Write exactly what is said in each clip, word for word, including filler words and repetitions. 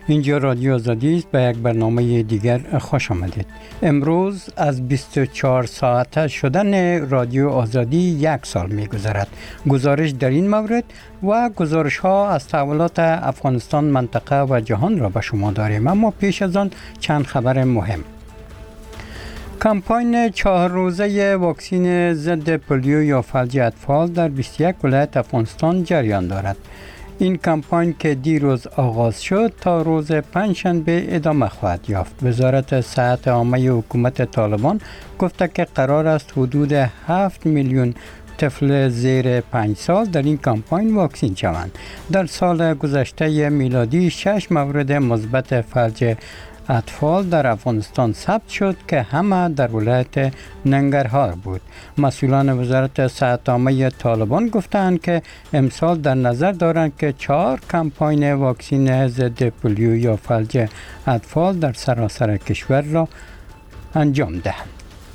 اینجا رادیو آزادی است. به یک برنامه دیگر خوش آمدید. امروز از بیست و چهار ساعته شدن رادیو آزادی یک سال می گذرد. گزارش در این مورد و گزارش ها از تحولات افغانستان، منطقه و جهان را به شما داریم، اما پیش از آن چند خبر مهم. کمپاین چهار روزه واکسین ضد پولیو یا فلج اطفال در بیست و یک ولایت افغانستان جریان دارد. این کمپاین که دیروز آغاز شد تا روز پنجشنبه ادامه خواهد یافت. وزارت صحت عامه حکومت طالبان گفته که قرار است حدود هفت میلیون طفل زیر پنج سال در این کمپاین واکسین شوند. در سال گذشته میلادی شش مورد مثبت فلج اطفال در افغانستان ثبت شد که همه در ولایت ننگرهار بود. مسئولان وزارت صحت عامه طالبان گفتند که امسال در نظر دارند که چهار کمپاین واکسین ضد پولیو یا فلج اطفال در سراسر کشور را انجام دهند.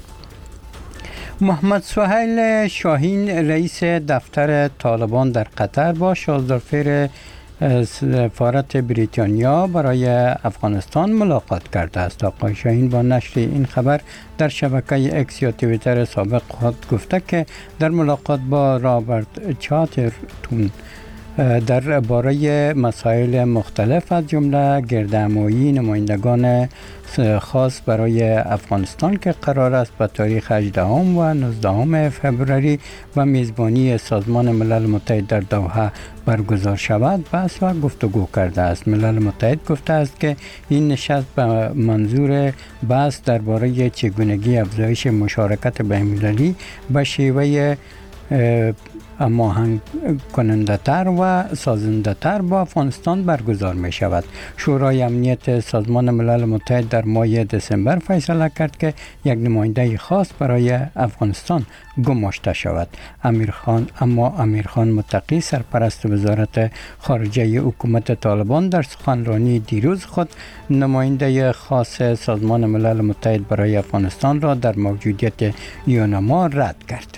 محمد سهیل شاهین رئیس دفتر طالبان در قطر با شازدارفر سفارت بریتانیا برای افغانستان ملاقات کرده است. آقای شاهین با نشر این خبر در شبکه اکس یا توییتر سابق خود گفته که در ملاقات با رابرت چاترتون در باره مسائل مختلف از جمله گردهمایی نمایندگان خاص برای افغانستان که قرار است به تاریخ هجدهم و نوزدهم فوریه و میزبانی سازمان ملل متحد در دوحه برگزار شود بحث و گفتگو کرده است. ملل متحد گفته است که این نشست به منظور بحث درباره چگونگی افزایش مشارکت بین‌المللی به شیوه هماهنگ کننده تر و سازنده تر با افغانستان برگزار می شود. شورای امنیت سازمان ملل متحد در ماه دسامبر فیصله کرد که یک نماینده خاص برای افغانستان گماشته شود. امیر خان اما امیر خان متقی سرپرست وزارت خارجه حکومت طالبان در سخنرانی دیروز خود نماینده خاص سازمان ملل متحد برای افغانستان را در موجودیت یونما رد کرد.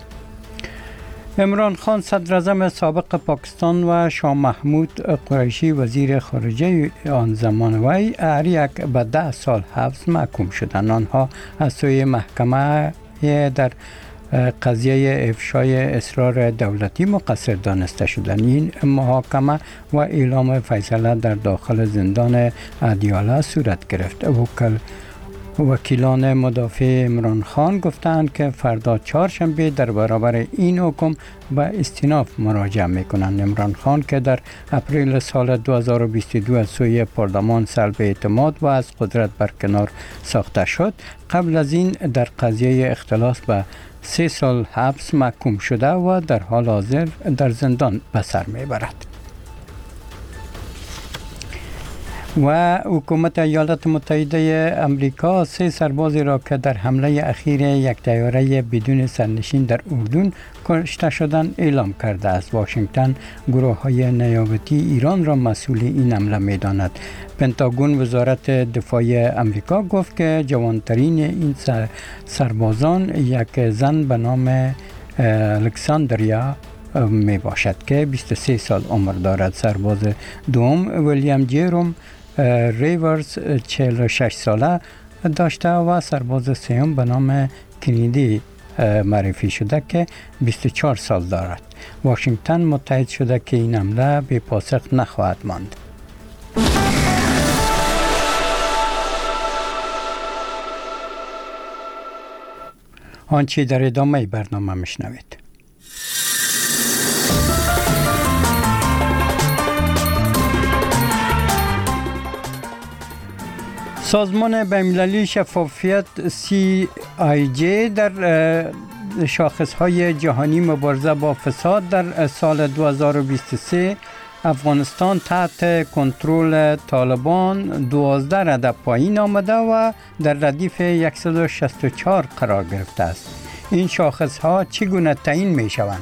عمران خان صدر اعظم سابق پاکستان و شاه محمود قریشی وزیر خارجه آن زمان وی هر یک به ده سال حبس محکوم شدند. آنها از سوی محکمه در قضیه افشای اسرار دولتی مقصر دانسته شدند. این محاکمه و اعلام فیصله در داخل زندان ادیاله صورت گرفت. وکل وکیلان مدافع عمران خان گفتند که فردا چهارشنبه در برابر این حکم به استیناف مراجعه میکنند. عمران خان که در اپریل سال دو هزار و بیست و دو از سوی پارلمان سلب اعتماد و از قدرت برکنار ساخته شد، قبل از این در قضیه اختلاس به سه سال حبس محکوم شده و در حال حاضر در زندان به سر میبرد. و حکومت ایالات متحده امریکا سه سربازی را که در حمله اخیر یک طیاره بدون سرنشین در اردن کشته شدند اعلام کرده است. واشنگتن گروه های نیابتی ایران را مسئول این حمله می داند. پنتاگون وزارت دفاع امریکا گفت که جوانترین این سربازان یک زن به نام الکساندریا می باشد که بیست و سه سال عمر دارد. سرباز دوم ویلیام جیروم ریورز چهل و شش ساله داشته و سرباز سوم به نام کندی معرفی شده که بیست و چهار سال دارد. واشنگتن متحد شده که این حمله بی پاسخ نخواهد ماند. آنچه در ادامه برنامه میشنوید. سازمان بین‌المللی شفافیت سی آی جی در شاخص‌های جهانی مبارزه با فساد در سال دو هزار و بیست و سه افغانستان تحت کنترل طالبان دوازده رده پایین آمده و در ردیف صد و شصت و چهار قرار گرفته است. این شاخص‌ها چگونه تعیین می‌شوند؟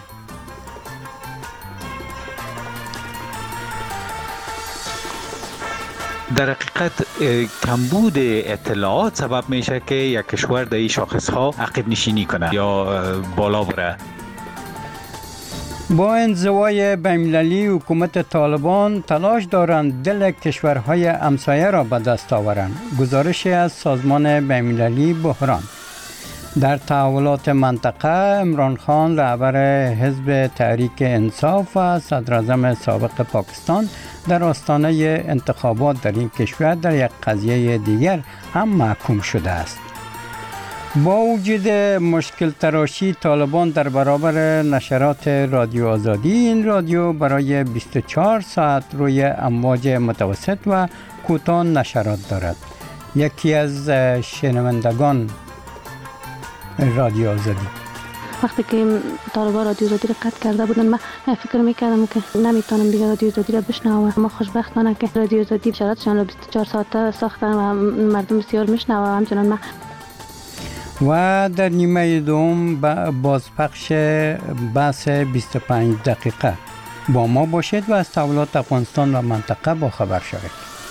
در حقیقت کمبود اطلاعات سبب میشه که یک کشور در این شاخص ها عقب نشینی کنه یا بالا بره. با انزوای بین‌المللی حکومت طالبان تلاش دارند دل کشورهای همسایه را به دست آورند. گزارش از سازمان بین‌المللی بحران. در تحولات منطقه عمران خان رهبر حزب تحریک انصاف و صدراعظم سابق پاکستان در آستانه انتخابات در این کشور در یک قضیه دیگر هم محکوم شده است. با وجود مشکل تراشی طالبان در برابر نشرات رادیو آزادی، این رادیو برای بیست و چهار ساعت روی امواج متوسط و کوتاه نشرات دارد. یکی از شنوندگان رادیو آزادی: وقتی که طالبان رادیو آزادی را قطع کرده بودن، من فکر میکردم که نمیتونم دیگه رادیو آزادی را بشنوم. ما خوشبختانه که رادیو آزادی شرایطشان را بیست و چهار ساعته ساختن و مردم بسیار میشنوه. همچنان من و در نیمه دوم بازپخش بحث بیست و پنج دقیقه با ما باشید و از تحولات افغانستان و منطقه با خبر شوید.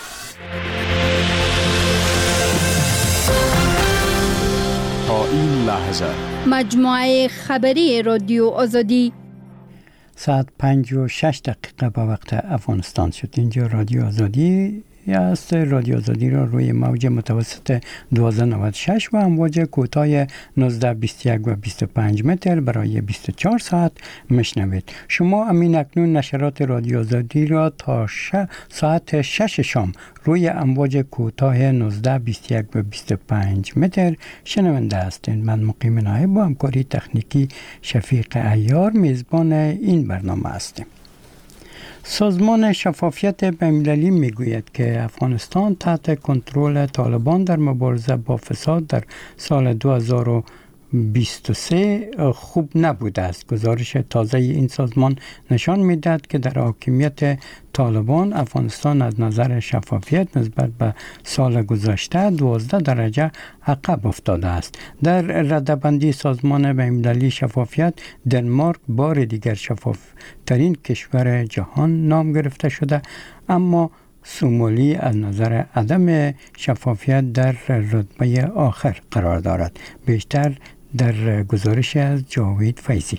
تا این لحظه مجموعه خبری رادیو آزادی ساعت پنج و شش دقیقه به وقت افغانستان شد. اینجا رادیو آزادی است. رادیو آزادی را روی موج متوسط دوازده نود و شش و امواج کوتاه نوزده بیست و یک و بیست و پنج متر برای بیست و چهار ساعت میشنوید. شما امین اکنون نشرات رادیو آزادی را تا ساعت شش شام روی امواج کوتاه نوزده بیست و یک و بیست و پنج متر شنونده هستید. من مقیم نایب با همکاری تکنیکی شفیق عیار میزبان این برنامه هستم. سازمان شفافیت بین‌المللی میگوید که افغانستان تحت کنترل طالبان در مبارزه با فساد در سال دو هزار و بیست و سه خوب نبوده است. گزارش تازه این سازمان نشان میدهد که در حاکمیت طالبان افغانستان از نظر شفافیت نسبت به سال گذشته دوازده درجه عقب افتاده است. در رده‌بندی سازمان بین‌المللی شفافیت، دنمارک بار دیگر شفاف ترین کشور جهان نام گرفته شده، اما سومالی از نظر عدم شفافیت در رتبه آخر قرار دارد. بیشتر در گزارش از جاوید فیضی.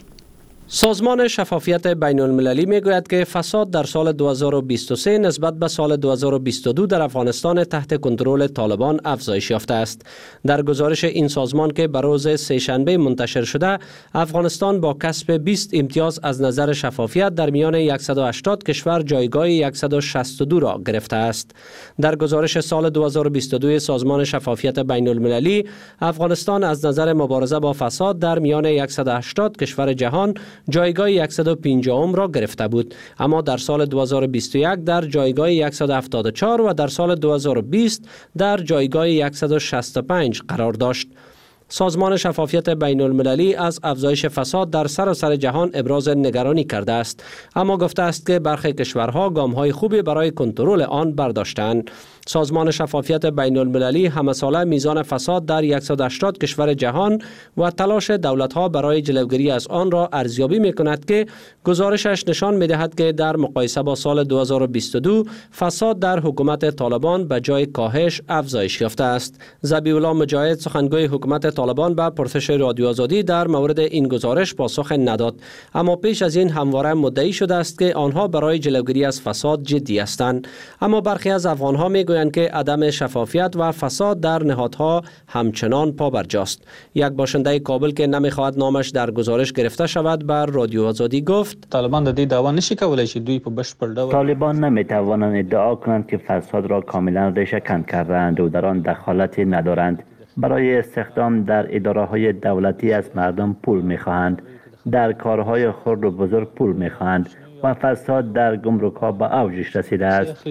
سازمان شفافیت بین المللی میگوید که فساد در سال دو هزار و بیست و سه نسبت به سال دو هزار و بیست و دو در افغانستان تحت کنترل طالبان افزایش یافته است. در گزارش این سازمان که بر روز سه‌شنبه منتشر شده، افغانستان با کسب بیست امتیاز از نظر شفافیت در میان صد و هشتاد کشور جایگاه صد و شصت و دو را گرفته است. در گزارش سال دو هزار و بیست و دو سازمان شفافیت بین المللی، افغانستان از نظر مبارزه با فساد در میان صد و هشتاد کشور جهان جایگاه صد و پنجاه را گرفته بود، اما در سال دو هزار و بیست و یک در جایگاه صد و هفتاد و چهار و در سال دو هزار و بیست در جایگاه صد و شصت و پنج قرار داشت. سازمان شفافیت بین المللی از افزایش فساد در سراسر جهان ابراز نگرانی کرده است، اما گفته است که برخی کشورها گام‌های خوبی برای کنترل آن برداشتند. سازمان شفافیت بین المللی همه ساله میزان فساد در صد و هشتاد کشور جهان و تلاش دولت‌ها برای جلوگیری از آن را ارزیابی می‌کند که گزارشش نشان می‌دهد که در مقایسه با سال دو هزار و بیست و دو فساد در حکومت طالبان به جای کاهش افزایش یافته است. ذبیح الله مجاهد، سخنگوی حکومت طالبان، به پرسش رادیو آزادی در مورد این گزارش پاسخ نداد، اما پیش از این همواره مدعی شده است که آنها برای جلوگیری از فساد جدی هستند. اما برخی از افغان‌ها می‌گویند که عدم شفافیت و فساد در نهادها همچنان پابرجاست. یک باشنده کابل که نمی‌خواهد نامش در گزارش گرفته شود بر رادیو آزادی گفت: طالبان د دې دعوا نشي کولای چې دوی په بشپړ ډول طالبان نمی‌توانند ادعا کنند که فساد را کاملا ریشه‌کن کردند و در آن دخالتی ندارند. برای استخدام در اداره‌های دولتی از مردم پول می‌خواهند، در کارهای خرد و بزرگ پول می‌خواهند و فساد در گمرک‌ها به اوجش رسیده است.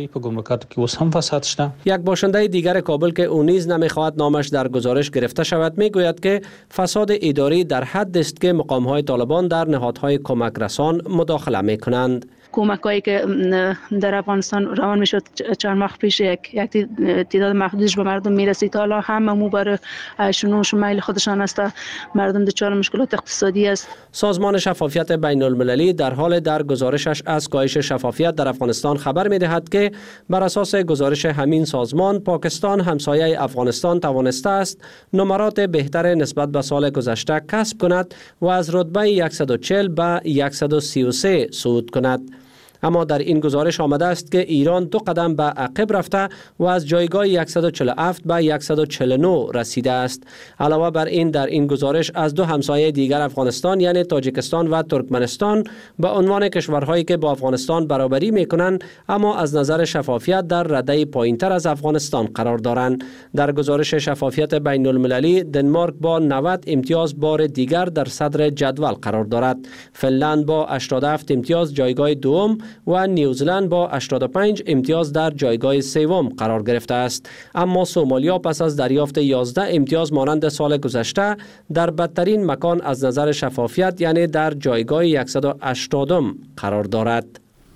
یک باشنده دیگر کابل که او نیز نمی‌خواهد نامش در گزارش گرفته شود میگوید که فساد اداری در حد است که مقام‌های طالبان در نهادهای کمک رسان مداخله می‌کنند. کمکایی که در افغانستان روان میشد چند ماه پیش یک یک تعداد محدودش به مردم میرسید. حالا همه مو بر شنو شمایل خودشان است، مردم دچار مشکلات اقتصادی است. سازمان شفافیت بین المللی در حال در گزارش گزارشش از کاهش شفافیت در افغانستان خبر می دهد که بر اساس گزارش همین سازمان، پاکستان همسایه افغانستان توانسته است نمرات بهتر نسبت به سال گذشته کسب کند و از رتبه صد و چهل به صد و سی و سه صعود کند. اما در این گزارش آمده است که ایران دو قدم به عقب رفته و از جایگاه صد و چهل و هفت به صد و چهل و نه رسیده است. علاوه بر این، در این گزارش از دو همسایه دیگر افغانستان یعنی تاجیکستان و ترکمنستان به عنوان کشورهایی که با افغانستان برابری میکنند اما از نظر شفافیت در رده پایینتر از افغانستان قرار دارند. در گزارش شفافیت بین المللی، دنمارک با نود امتیاز بار دیگر در صدر جدول قرار دارد. فنلند با هشتاد و هفت امتیاز جایگاه دوم و نیوزلند با هشتاد و پنج امتیاز در جایگاه سوم قرار گرفته است. اما سومالیا پس از دریافت یازده امتیاز مانند سال گذشته در بدترین مکان از نظر شفافیت یعنی در جایگاه صد و هشتاد قرار دارد.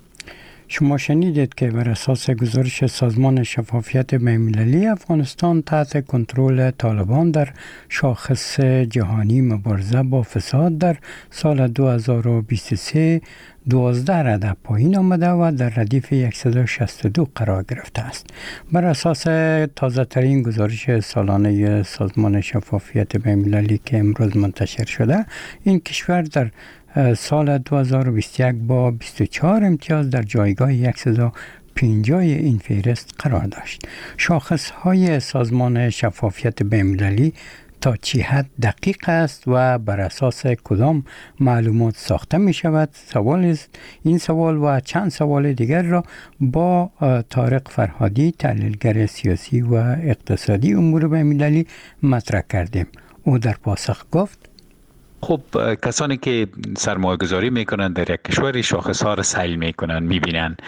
شما شنیدید که بر اساس گزارش سازمان شفافیت بین‌المللی، افغانستان تحت کنترل طالبان در شاخص جهانی مبارزه با فساد در سال دو هزار و بیست و سه دوازده رده پایین آمده و در ردیف صد و شصت و دو قرار گرفته است. بر اساس تازه ترین گزارش سالانه سازمان شفافیت بین‌المللی که امروز منتشر شده، این کشور در سال دو هزار و بیست و یک با بیست و چهار امتیاز در جایگاه صد و پنجاه این فهرست قرار داشت. شاخص های سازمان شفافیت بین‌المللی تا چی حد دقیق است و بر اساس کدام معلومات ساخته می شود؟ سوال است. این سوال و چند سوال دیگر را با طارق فرهادی، تحلیلگر سیاسی و اقتصادی امور بین‌المللی مطرح کردیم. او در پاسخ گفت: خب کسانی که سرمایه گذاری میکنن در یک کشور شاخص ها را سیل میکنن، میبینن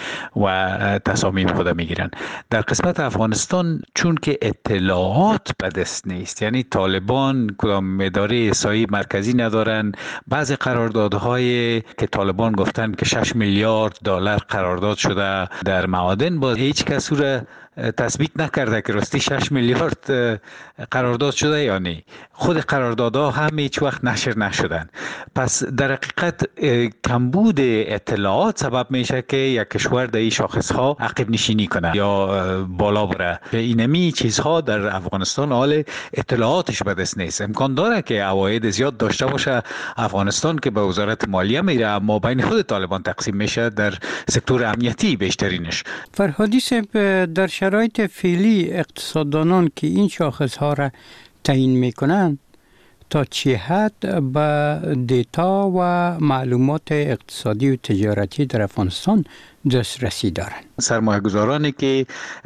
و تصامیم خود میگیرن. در قسمت افغانستان چون که اطلاعات به دست نیست، یعنی طالبان کدام اداره احصایی مرکزی ندارن، بعضی قراردادهای که طالبان گفتن که شش میلیارد دلار قرارداد شده در معادن، باز هیچ کس را تثبیت نکرده که راستی شش میلیارد قرارداد شده یا نه. خود قراردادها هم هیچ وقت نشر نشدن. پس در حقیقت کمبود اطلاعات سبب میشه که یک کشور در این شاخص ها عقب نشینی کنه یا بالا بره. اینمی چیزها در افغانستان حال اطلاعاتش به دست نیست. امکان داره که عواید زیاد داشته باشه افغانستان که به وزارت مالیه میره، اما بین خود طالبان تقسیم میشه در سکتور امنیتی بیشترینش. فرهادی صاحب، در شرایط فعلی اقتصاددانان که این شاخص ها را تعیین میکنند تا چه حد به دیتا و معلومات اقتصادی و تجارتی در افغانستان دسترسی دارند؟ سرمایه گذارانی که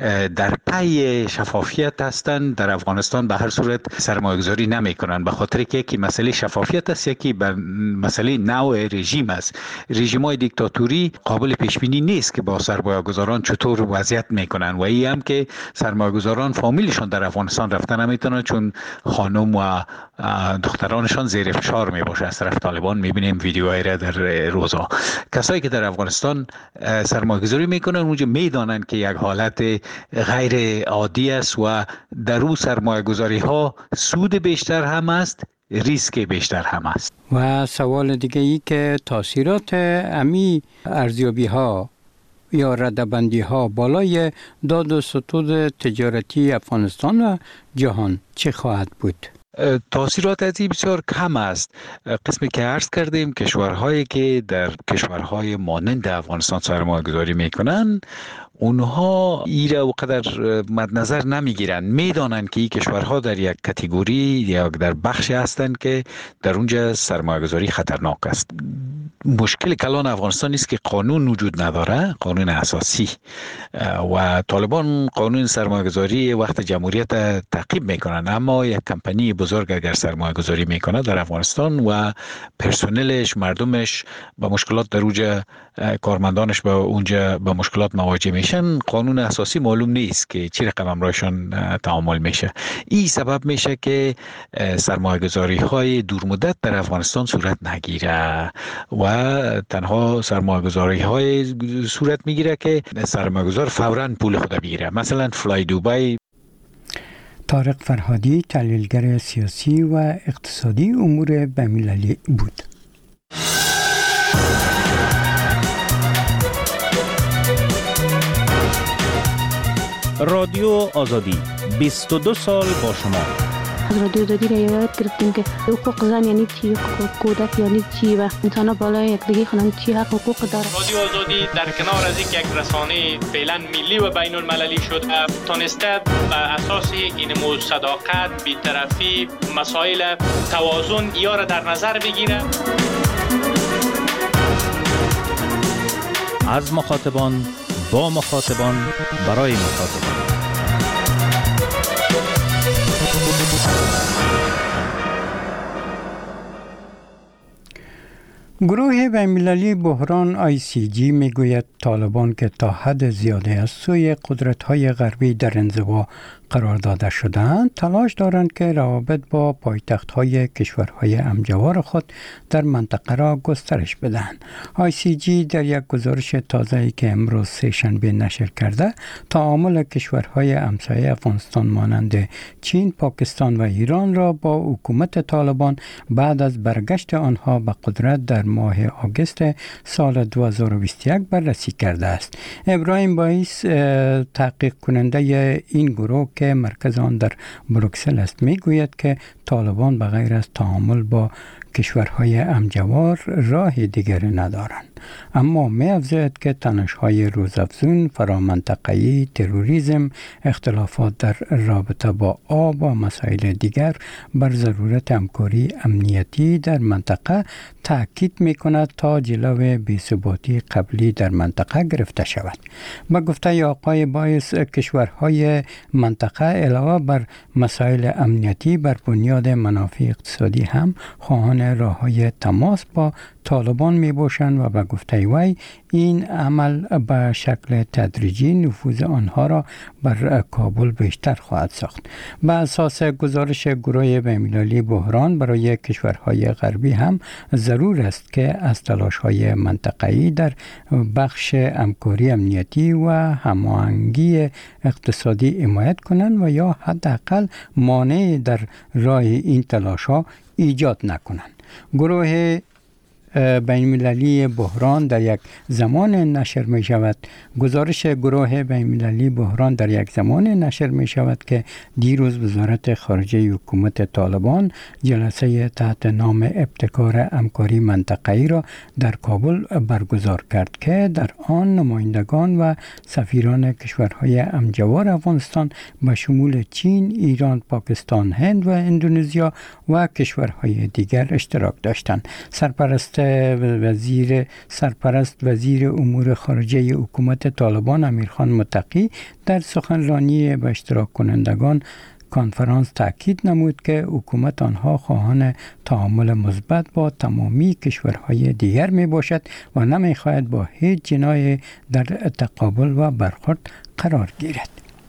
در پی شفافیت هستند در افغانستان به هر صورت سرمایه گذاری نمی کنند، به خاطر که یکی مسئله شفافیت است، یکی به مسئله نوع رژیم است. رژیم های دیکتاتوری قابل پیش بینی نیست که با سرمایه گذاران چطور وضعیت میکنن و این هم که سرمایه گذاران فامیلشون در افغانستان رفتن نمیتونن چون خانم و دخترانشان زیر فشار می باشه از طرف طالبان. میبینیم ویدیوهای را در روزا. کسایی که در افغانستان سرمایه گذاری میکنن اونجا میدانند که یک حالت غیر عادی است و در او سرمایه گذاری ها سود بیشتر هم است، ریسک بیشتر هم است. و سوال دیگه ای که تاثیرات امی ارزیابی ها یا ردبندی ها بالای داد و ستود تجارتی افغانستان و جهان چه خواهد بود؟ تاثیرات از این بسیار کم است. قسمی که عرض کردیم کشورهایی که در کشورهای مانند افغانستان سرمایه گذاری میکنن اونها ایره و قدر مد نظر نمیگیرن. میدانن که این کشورها در یک کاتگوری یا در بخشی هستند که در اونجا سرمایه گذاری خطرناک است. مشکل کلان افغانستان نیست که قانون وجود نداره، قانون اساسی، و طالبان قانون سرمایه گذاری وقت جمهوریت تعقیب میکنن، اما یک کمپانی بزرگ اگر سرمایه گذاری میکنه در افغانستان و پرسنلش، مردمش با مشکلات در اونجا، کارمندانش با اونجا با مشکلات مواجه میشن، قانون اساسی معلوم نیست که چی رقم امرایشان تعامل میشه. این سبب میشه که سرمایه گذاری های دور مدت در افغانستان صورت نگیره و تنها سرمایه گذاری های صورت میگیره که سرمایه گذار فوراً پول خود بگیره، مثلا فلای دوبای. طارق فرهادی، تحلیلگر سیاسی و اقتصادی امور بین‌المللی بود. رادیو آزادی بیست و دو سال با شما. از رادیو آزادی را یاد گرفتیم که حقوق زن یعنی چی، حقوق کودک یعنی چی و انسان بالای یکدیگه خونن چی حق حقوق داره. رادیو آزادی در کنار از یک رسانه فعلا ملی و بین المللی شده تونسته بر اساس اینمو صداقت، بی‌طرفی، مسائل توازن یا را در نظر بگیره. از مخاطبان با مخاطبان برای مخاطبان. گروه بین‌المللی بحران آی سی جی میگوید طالبان که تا حد زیاده از سوی قدرت‌های غربی در انزوا قرار داده شدند، تلاش دارند که روابط با پایتخت‌های کشورهای همجوار خود در منطقه را گسترش بدهند. آی سی جی در یک گزارش تازه‌ای که امروز سه‌شنبه نشر کرده، تعامل کشورهای همسایه افغانستان مانند چین، پاکستان و ایران را با حکومت طالبان بعد از برگشت آنها به قدرت در ماه آگوست سال دو هزار و بیست و یک بررسی کرده است. ابراهیم بایس، تحقیق کننده این گروه که مرکز آن در بروکسل است، میگوید که طالبان بغیر از تعامل با کشورهای همجوار راه دیگری ندارند، اما می افزاید که تنش‌های روزافزون، فرامنطقه‌ای، تروریسم، اختلافات در رابطه با آب و مسائل دیگر بر ضرورت همکاری امنیتی در منطقه تاکید می‌کند تا جلوی بی‌ثباتی قبلی در منطقه گرفته شود. با گفته آقای بایس، کشورهای منطقه علاوه بر مسائل امنیتی بر بنیاد منافع اقتصادی هم خواهان راه‌های تماس با طالبان می باشند و به گفته وی این عمل به شکل تدریجی نفوذ آنها را بر کابل بیشتر خواهد ساخت. به اساس گزارش گروه بین‌المللی بحران برای کشورهای غربی هم ضرور است که از تلاش‌های منطقه‌ای در بخش همکاری امنیتی و هماهنگی اقتصادی حمایت کنند و یا حداقل مانع در راه این تلاش‌ها ایجاد نکنند. گروه بین‌المللی بحران در یک زمان نشر می شود گزارش گروه بین‌المللی بحران در یک زمان نشر می شود که دیروز وزارت خارجه حکومت طالبان جلسه تحت نام ابتکار همکاری منطقه‌ای را در کابل برگزار کرد که در آن نمایندگان و سفیران کشورهای همجوار افغانستان به شمول چین، ایران، پاکستان، هند و اندونزیا و کشورهای دیگر اشتراک داشتند. سرپرست وزیر سرپرست وزیر امور خارجه حکومت طالبان امیرخان متقی در سخنرانی به اشتراک کنندگان کنفرانس تاکید نمود که حکومت آنها خواهان تعامل مثبت با تمامی کشورهای دیگر می باشد و نمی خواهد با هیچ جناحی در تقابل و برخورد قرار گیرد.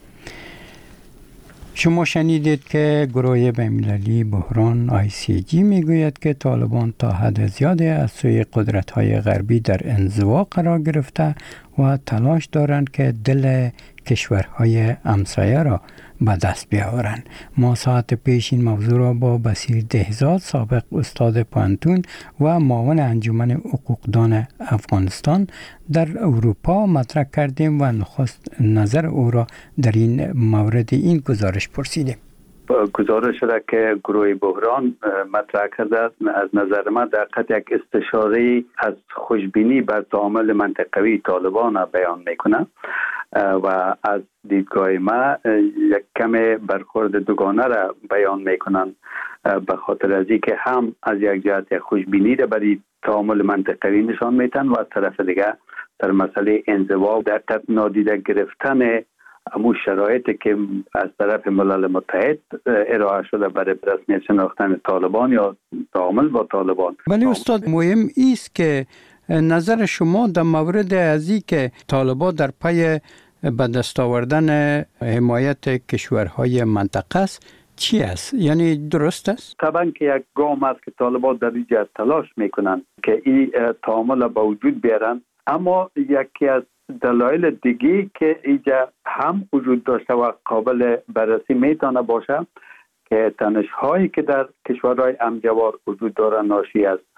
شما شنیدید که گروه بین‌المللی بحران آی سی جی میگوید که طالبان تا حد زیادی از سوی قدرت‌های غربی در انزوا قرار گرفته و تلاش دارند که دل کشورهای همسایه را به دست بیاورند. ما ساعت پیش این موضوع را با بصیر دهزاد، سابق استاد پانتون و معاون انجمن حقوقدان افغانستان در اروپا مطرح کردیم و نخست نظر او را در این مورد این گزارش پرسیدیم. گزارش را که گروه بحران مطرح کرده از نظر من در حقیقت یک استشاره از خوشبینی بر تعامل منطقوی طالبان بیان میکنه و از دیدگاه ما یک کم برخورد دوگانه را بیان میکنن، به خاطر از اینکه هم از یک جهت خوشبینی را برای تعامل منطقوی نشان میتن و از طرف دیگه در مسئله انزوا در حقیقت نادیده گرفتن امو شرایطی که از طرف ملل متحد ارائه شده برای رسمیت شناختن طالبان یا تعامل با طالبان. ولی استاد مهم است که نظر شما در مورد ازی که طالبان در پای به دست آوردن حمایت کشورهای منطقه است چی است؟ یعنی درست است؟ طبعا که یک گام است که طالبان در این جهت تلاش میکنن که این تعامل با وجود بیارن، اما یکی از دلایل دیگه که اینجا هم وجود داشته و قابل بررسی میتونه باشه که تنش هایی که در کشورهای همجوار وجود داره ناشی از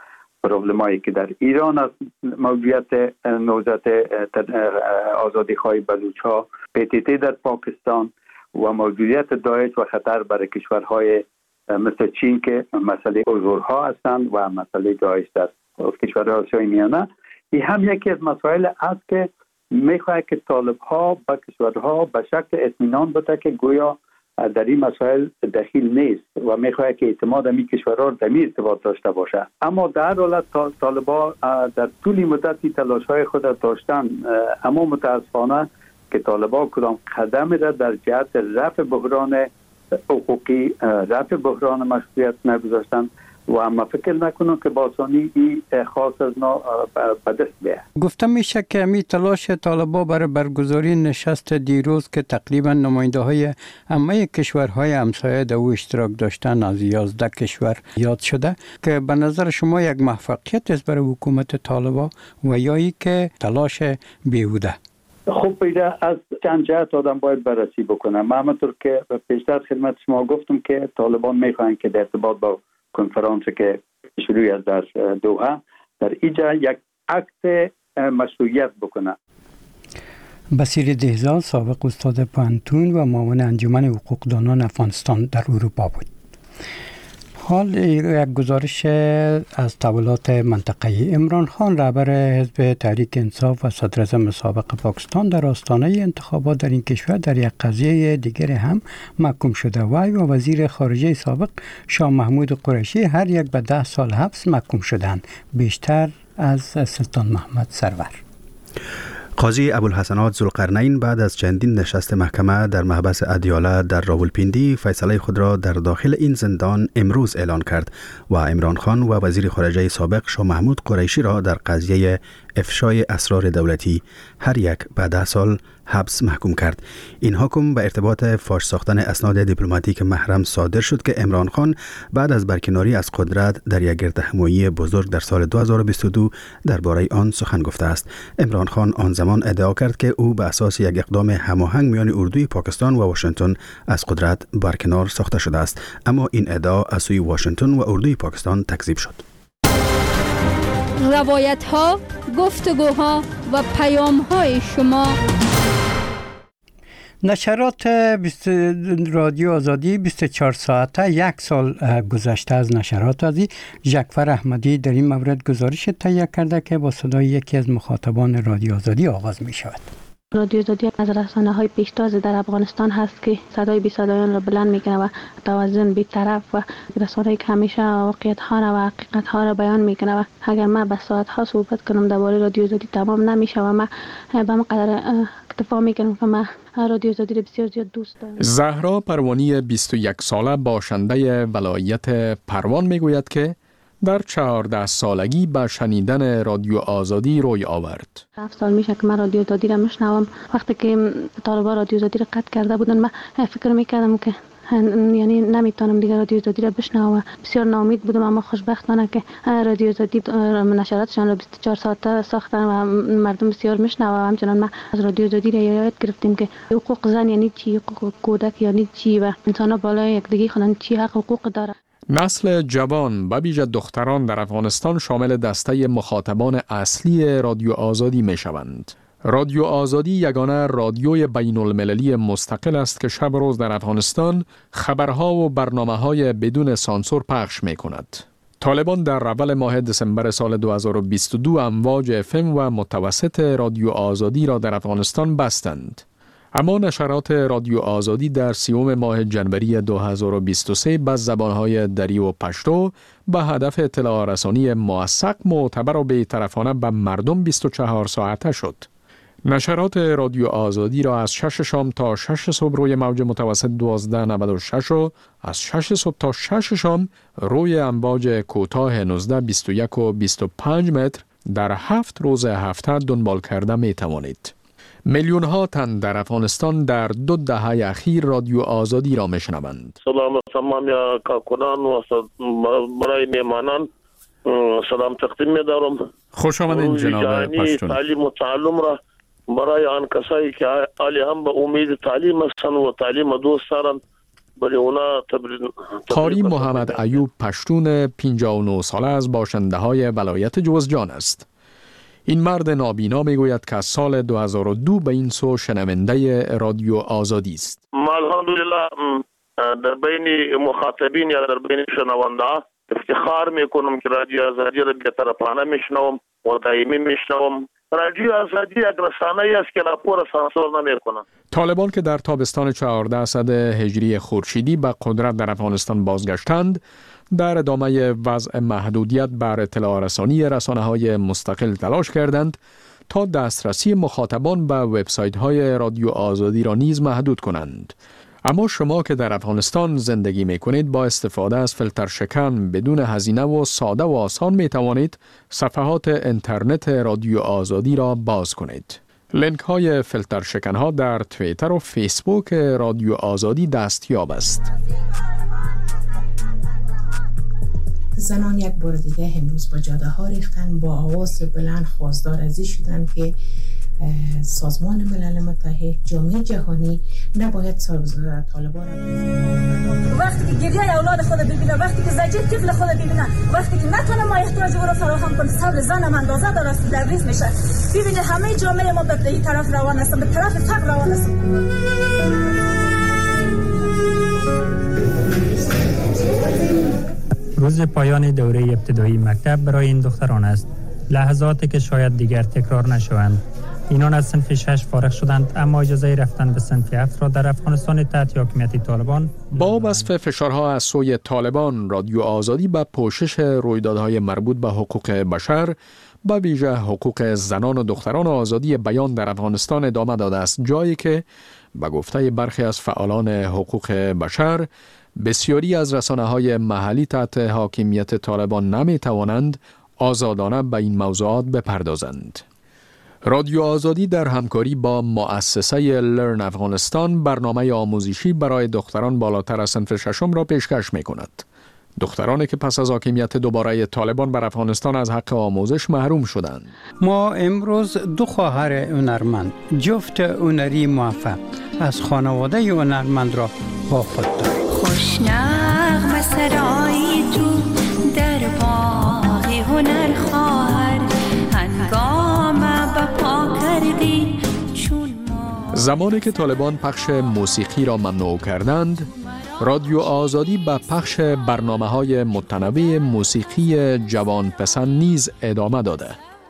پروبلمایی که در ایران از موجودیت نوزت آزادیخواه بلوچ ها، پی تی تی در پاکستان و موجودیت داعش و خطر برای کشورهای مثل چین که مسئله اوزورها هستند و مسئله داعش در کشورهای آسیای میانه، این هم یکی از مسائل است که میخواهد که طالب ها با کشورها به شکل اطمینان بده که گویا در این مسائل دخیل نیست و میخواهد که اعتماد این کشورها در این ارتباط داشته باشه. اما در حالت طالب ها در طول مدتی تلاش های خود داشتن، اما متاسفانه که طالب ها کدام قدم را در جهت رفع بحران حقوقی، رفع بحران مشروعیت نگذاشتن و اما فکر نکنم که با آسانی این خاص از نا به دست بیه. گفته میشه که می تلاش طالبا برای برگزاری نشست دیروز که تقریبا نماینده های همه کشورهای همسایه در او اشتراک داشتن از یازده کشور یاد شده که به نظر شما یک موفقیت است برای حکومت طالبا و یا ای که تلاش بیهوده؟ خوب پیدا از چند جهت آدم باید بررسی بکنه. من همونطور که پیشتر خدمت شما گفتم که طالبان میخواهند که در ارتباط با کنفرانس که شروع از در دوحه در اینجا یک عکس مشروعیت بکنه. بصیر دهزاد سابق استاد پانتون و معاون انجمن حقوقدانان افغانستان در اروپا بود. حال یک گزارش از تحولات منطقه‌ای. عمران خان رهبر حزب تحریک انصاف و صدر اعظم سابق پاکستان در آستانه انتخابات در این کشور در یک قضیه دیگر هم محکوم شده. وی و وزیر خارجه سابق شاه محمود قریشی هر یک به ده سال حبس محکوم شدند، بیشتر از سلطان محمد سرور. قاضی ابوالحسنات ذوالقرنین بعد از چندین نشست محکمه در محبس ادیاله در راولپیندی فیصله خود را در داخل این زندان امروز اعلان کرد و عمران خان و وزیر خارجه سابق شاه محمود قریشی را در قضیه افشای اسرار دولتی هر یک به ده سال حبس محکوم کرد. این حکم به ارتباط فاش ساختن اسناد دیپلماتیک محرم صادر شد که عمران خان بعد از برکناری از قدرت در یک گردهمایی بزرگ در سال دو هزار و بیست و دو درباره آن سخن گفته است. عمران خان آن زمان ادعا کرد که او به اساس یک اقدام هماهنگ میان اردوی پاکستان و واشنگتن از قدرت برکنار ساخته شده است، اما این ادعا از سوی واشنگتن و اردوی پاکستان تکذیب شد. روایت ها، گفتگوها و پیام های شما. نشرات رادیو آزادی بیست و چهار ساعته یک سال گذشته از نشرات آزادی. جعفر احمدی در این مورد گزارش تهیه کرده که با صدای یکی از مخاطبان رادیو آزادی آغاز می شود. رادیو آزادی از رسانه‌های پیشتاز در افغانستان هست که صدای بی صدایان را بلند میکنه و توازن بی‌طرف و رسانه‌ای که همیشه واقعیت‌ها را و حقیقت‌ها را بیان میکنه و اگر من به ساعت‌ها صحبت کنم درباره رادیو آزادی تمام نمیشه و من به من قدر اکتفا میکنم که من رادیو آزادی را بسیار زیاد دوست دارم. زهرا پروانی بیست و یک ساله باشنده ولایت پروان میگوید که در چهارده سالگی به شنیدن رادیو آزادی روی آورد. هفت سال میشه که من رادیو آزادی را میشنوم. وقتی که طالبا رادیو آزادی را قطع کرده بودن من فکر میکردم که یعنی نمیتونم دیگه رادیو آزادی را بشنوم. بسیار ناامید بودم، اما خوشبختانه که رادیو آزادی نشراتشان را بیست و چهار ساعته ساختن و مردم بسیار میشنوم. همچنان ما از رادیو آزادی را یاد گرفتیم که حقوق زن یعنی چی، حقوق کودک یعنی چی و انسان‌ها بالای یکدیگر خودن چی حق حقوق داره. نسل جوان به ویژه دختران در افغانستان شامل دسته مخاطبان اصلی رادیو آزادی می شوند. رادیو آزادی یگانه رادیوی بین المللی مستقل است که شب روز در افغانستان خبرها و برنامه‌های بدون سانسور پخش می کند. طالبان در اول ماه دسامبر سال دو هزار و بیست و دو امواج اف ام و متوسط رادیو آزادی را در افغانستان بستند. اما نشرات رادیو آزادی در سیوم ماه جنوری دو هزار و بیست و سه به زبانهای دری و پشتو به هدف اطلاع رسانی موثق، معتبر و بی‌طرفانه به مردم بیست و چهار ساعته شد. نشرات رادیو آزادی را از شش شام تا شش صبح روی موج متوسط دوازده نود و شش و از شش صبح تا شش شام روی امواج کوتاه نوزده، بیست و یک و بیست و پنج متر در هفت روز هفته دنبال کرده می توانید. میلیون ها تن در افغانستان در دو دهه اخیر رادیو آزادی را میشنوند. سلام تمام یا کارکنان و برای میهمانان سلام تقدیم می‌دارم. خوش آمدید جناب پشتون. تعلیم و تعلم را برای آن کسایی که عالی هم به امید تعلیم هستند و تعلیم دوست دارند برای اونا تبریز قاری محمد ایوب پشتون پنجاه و نه ساله از باشنده های ولایت جوزجان است. این مرد نابینا میگوید که از سال دو هزار و دو به این سو شنونده رادیو آزادی است. ما الحمدلله در بین مخاطبین یا در بین شنونده افتخار میکنم که رادیو آزادی را بی‌طرفانه میشنوم و دائمی میشنوم. رادیو آزادی یک رسانه‌ای است که راپور سانسور نمیکنه. طالبان که در تابستان چهاردهصد هجری خورشیدی به قدرت در افغانستان بازگشتند، در ادامه وضع محدودیت بر اطلاع رسانی رسانه‌های مستقل تلاش کردند تا دسترسی مخاطبان به وبسایت‌های رادیو آزادی را نیز محدود کنند. اما شما که در افغانستان زندگی می کنید با استفاده از فیلتر شکن بدون هزینه و ساده و آسان می توانید صفحات اینترنت رادیو آزادی را باز کنید. لینک های فیلتر شکن ها در توییتر و فیسبوک رادیو آزادی دستیاب است. زنان یک بار دیگه امروز با جاده ها ریختن، با آواز بلند خواستار ازی شدن که سازمان ملل متحد، جامعه جهانی نباید طالبان را وقتی که گریه اولاد خود ببینه، وقتی که زجر طفل خود ببینه، وقتی که نتونه ما احتیاج او را فراهم کنه، صبر زنم اندازه داره است لبریز میشه. ببینید همه جامعه ما به این طرف روان است، به طرف فقر روان است. روز پایان دوره ابتدایی مکتب برای این دختران است. لحظاتی که شاید دیگر تکرار نشوند. اینان از صنف شش فارغ شدند، اما اجازه رفتن به صنف هفت را در افغانستان تحت حاکمیت طالبان. با وصف فشارها از سوی طالبان، رادیو آزادی به پوشش رویدادهای مربوط به حقوق بشر، به ویژه حقوق زنان و دختران و آزادی بیان در افغانستان ادامه داده است، جایی که به گفته برخی از فعالان حقوق بشر بسیاری از رسانه‌های محلی تحت حاکمیت طالبان نمی توانند آزادانه به این موضوعات بپردازند. رادیو آزادی در همکاری با مؤسسه لرن افغانستان برنامه آموزشی برای دختران بالاتر از صنف ششم را پیشکش می کند. دخترانی که پس از حاکمیت دوباره طالبان بر افغانستان از حق آموزش محروم شدند. ما امروز دو خواهر هنرمند، جفت هنری موفق از خانواده هنرمند را با خود داریم. خوش نغمه سرایی تو در باغ هنر خواهر، هنگام بپا کردی چون ما. زمانی که طالبان پخش موسیقی را ممنوع کردند، رادیو آزادی به پخش برنامه‌های متنوع موسیقی جوان پسند نیز ادامه داده.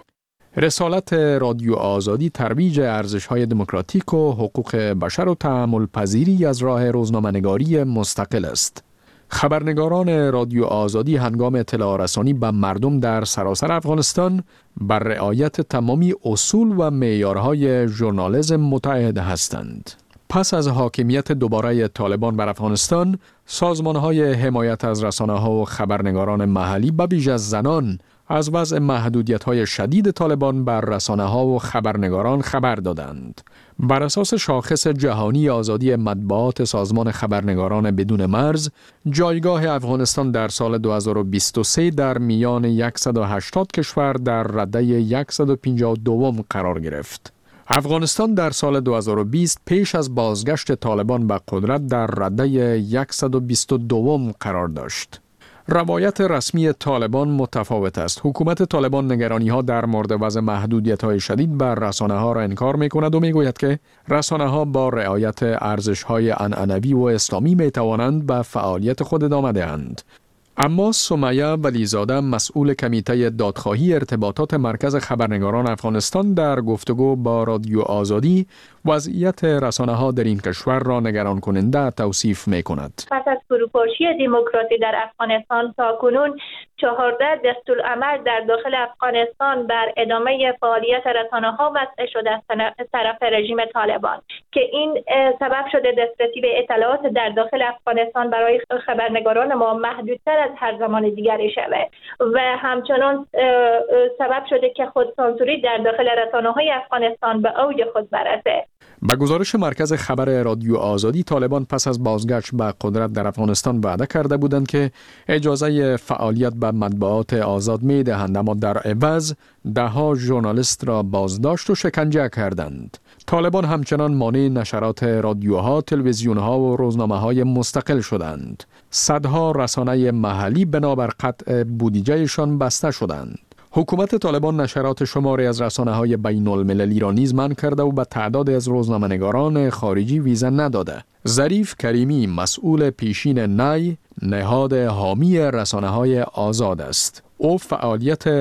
رسالت رادیو آزادی ترویج ارزش‌های دموکراتیک و حقوق بشر و تحمل پذیری از راه روزنامه‌نگاری مستقل است. خبرنگاران رادیو آزادی هنگام اطلاع رسانی به مردم در سراسر افغانستان بر رعایت تمامی اصول و معیارهای ژورنالیسم متعهد هستند. پس از حاکمیت دوباره طالبان بر افغانستان، سازمان‌های حمایت از رسانه‌ها و خبرنگاران محلی به ویژه از زنان از وضع محدودیت‌های شدید طالبان بر رسانه‌ها و خبرنگاران خبر دادند. بر اساس شاخص جهانی آزادی مطبوعات سازمان خبرنگاران بدون مرز، جایگاه افغانستان در سال دو هزار و بیست و سه در میان صد و هشتاد کشور در رده صد و پنجاه و دو قرار گرفت. افغانستان در سال دو هزار و بیست پیش از بازگشت طالبان به قدرت در رده صد و بیست و دو قرار داشت. روایت رسمی طالبان متفاوت است. حکومت طالبان نگرانی‌ها در مورد وضع محدودیت‌های شدید بر رسانه‌ها را انکار می‌کند و می‌گوید که رسانه‌ها با رعایت ارزش‌های عنعنوی و اسلامی می‌توانند به فعالیت خود ادامه دهند. اما سمیه ولیزاده، مسئول کمیته دادخواهی ارتباطات مرکز خبرنگاران افغانستان، در گفتگو با رادیو آزادی وضعیت رسانه‌ها در این کشور را نگران کننده توصیف می‌کند. پس از فروپاشی دموکراسی در افغانستان تاکنون چهارده دستورالعمل در داخل افغانستان بر ادامه فعالیت رسانه‌ها وضع شده از طرف رژیم طالبان که این سبب شده دسترسی به اطلاعات در داخل افغانستان برای خبرنگاران ما محدودتر از هر زمان دیگری شود و همچنان سبب شده که خودسانسوری در داخل رسانه‌های افغانستان به اوج خود برسه. به گزارش مرکز خبر رادیو آزادی، طالبان پس از بازگشت به قدرت در افغانستان وعده کرده بودند که اجازه فعالیت به مطبوعات آزاد می دهند، اما در عوض ده ها ژورنالیست را بازداشت و شکنجه کردند. طالبان همچنان مانع نشرات رادیوها، تلویزیونها و روزنامه‌های مستقل شدند. صدها رسانه محلی بنابر قطع بودجهشان بسته شدند. حکومت طالبان نشرات شماری از رسانه‌های بین المللی را نیز منع کرده و به تعداد از روزنامه‌نگاران خارجی ویزا نداده. ظریف کریمی مسئول پیشین نی نهاد حامی رسانه‌های آزاد است. او فعالیت